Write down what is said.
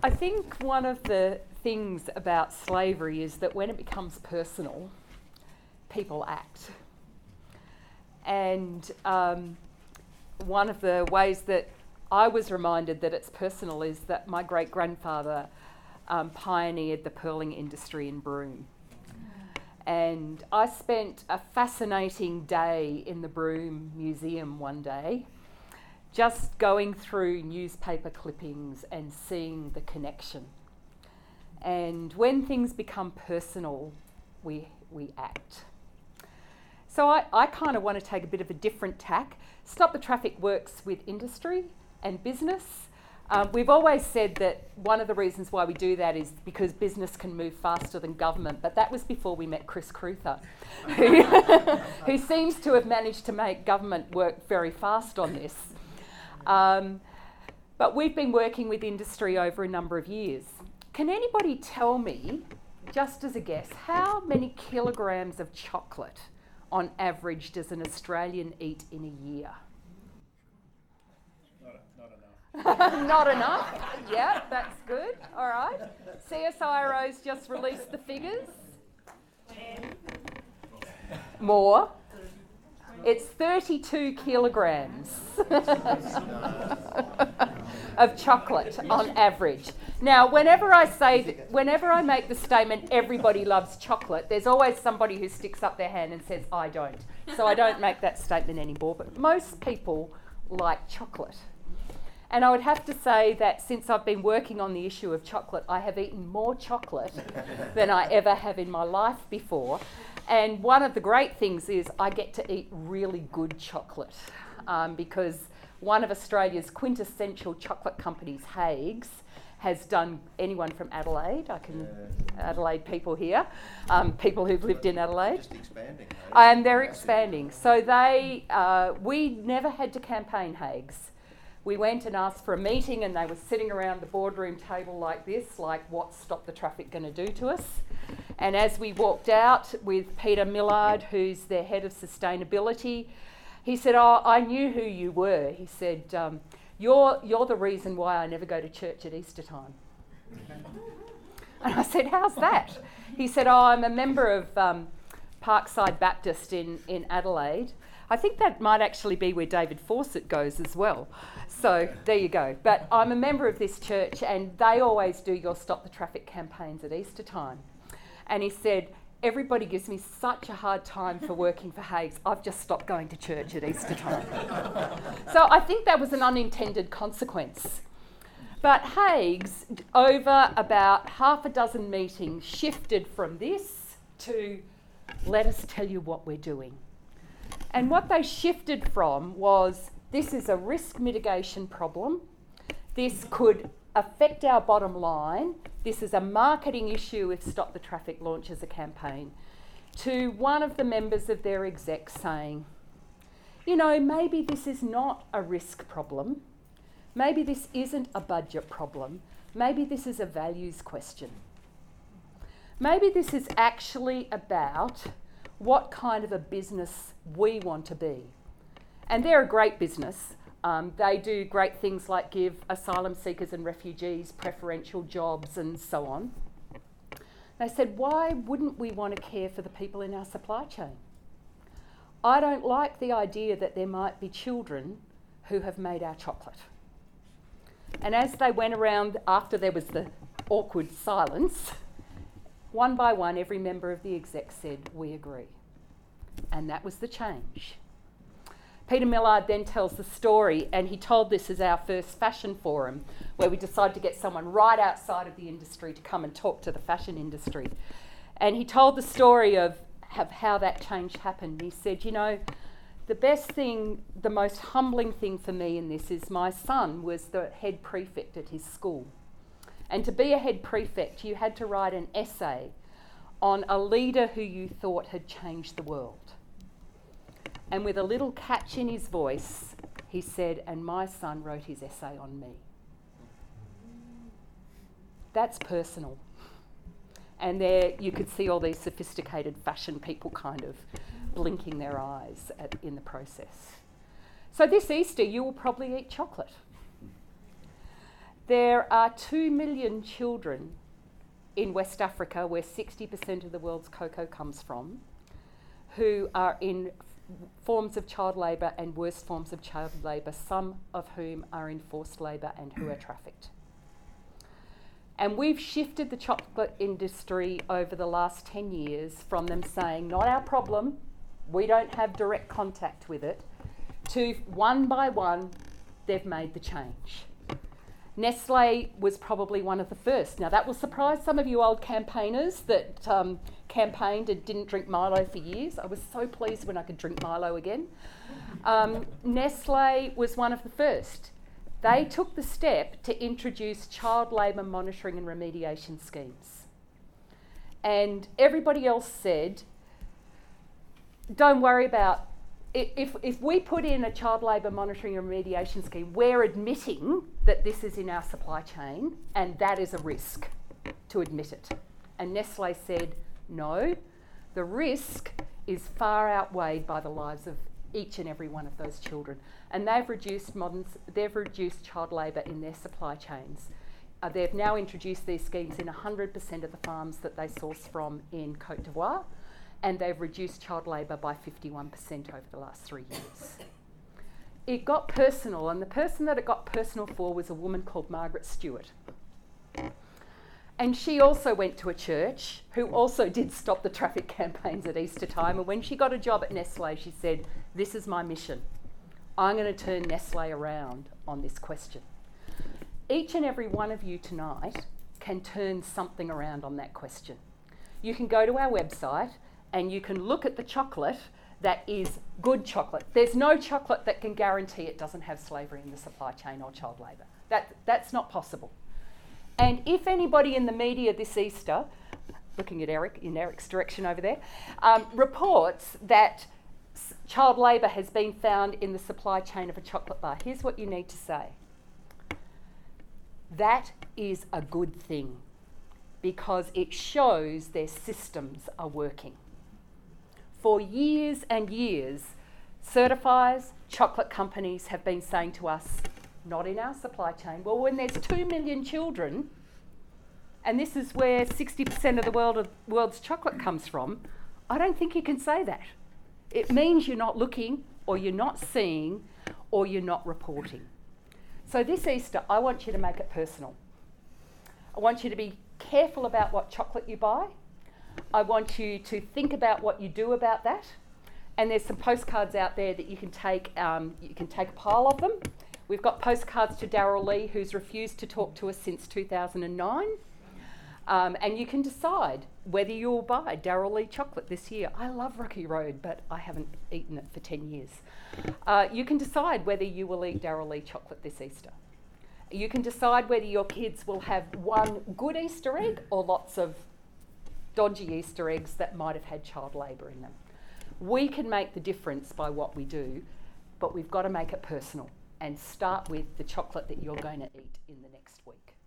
I think one of the things about slavery is that when it becomes personal, people act. And one of the ways that I was reminded that it's personal is that my great-grandfather pioneered the pearling industry in Broome. And I spent a fascinating day in the Broome Museum one day, just going through newspaper clippings and seeing the connection. And when things become personal, we act. So I kind of want to take a bit of a different tack. Stop the Traffic works with industry and business. We've always said that one of the reasons why we do that is because business can move faster than government, but that was before we met Chris Cruther, who seems to have managed to make government work very fast on this. But we've been working with industry over a number of years. Can anybody tell me, just as a guess, how many kilograms of chocolate on average does an Australian eat in a year? Not enough. Not enough? Yeah, that's good. All right. CSIRO's just released the figures. 10. More. It's 32 kilograms of chocolate on average. Now, whenever I make the statement, everybody loves chocolate, there's always somebody who sticks up their hand and says, I don't. So I don't make that statement anymore, but most people like chocolate. And I would have to say that since I've been working on the issue of chocolate, I have eaten more chocolate than I ever have in my life before. And one of the great things is I get to eat really good chocolate because one of Australia's quintessential chocolate companies, Haigh's, has done, anyone from Adelaide, Adelaide people here, people who've lived in Adelaide. Just expanding. And they're expanding. So we never had to campaign Haigh's. We went and asked for a meeting and they were sitting around the boardroom table like this, like what's Stop the Traffic going to do to us? And as we walked out with Peter Millard, who's their head of sustainability, he said, oh, I knew who you were. He said, you're the reason why I never go to church at Easter time. And I said, how's that? He said, oh, I'm a member of Parkside Baptist in Adelaide. I think that might actually be where David Fawcett goes as well. So there you go. But I'm a member of this church and they always do your Stop the Traffic campaigns at Easter time. And he said, everybody gives me such a hard time for working for Haigh's. I've just stopped going to church at Easter time. So I think that was an unintended consequence. But Haigh's, over about half a dozen meetings, shifted from this to let us tell you what we're doing. And what they shifted from was, this is a risk mitigation problem. This could affect our bottom line. This is a marketing issue if Stop the Traffic launches a campaign. To one of the members of their exec saying, you know, maybe this is not a risk problem. Maybe this isn't a budget problem. Maybe this is a values question. Maybe this is actually about what kind of a business we want to be. And they're a great business. They do great things like give asylum seekers and refugees preferential jobs and so on. They said, why wouldn't we want to care for the people in our supply chain? I don't like the idea that there might be children who have made our chocolate. And as they went around, after there was the awkward silence, one by one, every member of the exec said, we agree. And that was the change. Peter Millard then tells the story, and he told this as our first fashion forum, where we decided to get someone right outside of the industry to come and talk to the fashion industry. And he told the story of how that change happened. He said, you know, the best thing, the most humbling thing for me in this is my son was the head prefect at his school. And to be a head prefect, you had to write an essay on a leader who you thought had changed the world. And with a little catch in his voice, he said, and my son wrote his essay on me. That's personal. And there you could see all these sophisticated fashion people kind of blinking their eyes in the process. So this Easter, you will probably eat chocolate. There are 2 million children in West Africa, where 60% of the world's cocoa comes from, who are in forms of child labour and worse forms of child labour, some of whom are in forced labour and who are trafficked. And we've shifted the chocolate industry over the last 10 years from them saying, not our problem, we don't have direct contact with it, to one by one, they've made the change. Nestle was probably one of the first. Now that will surprise some of you old campaigners that campaigned and didn't drink Milo for years. I was so pleased when I could drink Milo again. Nestle was one of the first. They took the step to introduce child labour monitoring and remediation schemes. And everybody else said, don't worry about if we put in a child labour monitoring and remediation scheme, we're admitting that this is in our supply chain and that is a risk to admit it. And Nestle said, no, the risk is far outweighed by the lives of each and every one of those children. And they've reduced child labour in their supply chains. They've now introduced these schemes in 100% of the farms that they source from in Côte d'Ivoire, and they've reduced child labour by 51% over the last 3 years. It got personal, and the person that it got personal for was a woman called Margaret Stewart. And she also went to a church who also did stop the traffic campaigns at Easter time, and when she got a job at Nestle, she said, this is my mission. I'm going to turn Nestle around on this question. Each and every one of you tonight can turn something around on that question. You can go to our website and you can look at the chocolate that is good chocolate. There's no chocolate that can guarantee it doesn't have slavery in the supply chain or child labour. That's not possible. And if anybody in the media this Easter, looking at Eric, in Eric's direction over there, reports that child labour has been found in the supply chain of a chocolate bar, here's what you need to say. That is a good thing because it shows their systems are working. For years and years, certifiers, chocolate companies have been saying to us, not in our supply chain. Well, when there's 2 million children, and this is where 60% of the world's chocolate comes from, I don't think you can say that. It means you're not looking, or you're not seeing, or you're not reporting. So this Easter, I want you to make it personal. I want you to be careful about what chocolate you buy. I want you to think about what you do about that. And there's some postcards out there that you can take. You can take a pile of them. We've got postcards to Daryl Lee, who's refused to talk to us since 2009. And you can decide whether you'll buy Daryl Lee chocolate this year. I love Rocky Road, but I haven't eaten it for 10 years. You can decide whether you will eat Daryl Lee chocolate this Easter. You can decide whether your kids will have one good Easter egg or lots of dodgy Easter eggs that might have had child labour in them. We can make the difference by what we do, but we've got to make it personal and start with the chocolate that you're going to eat in the next week.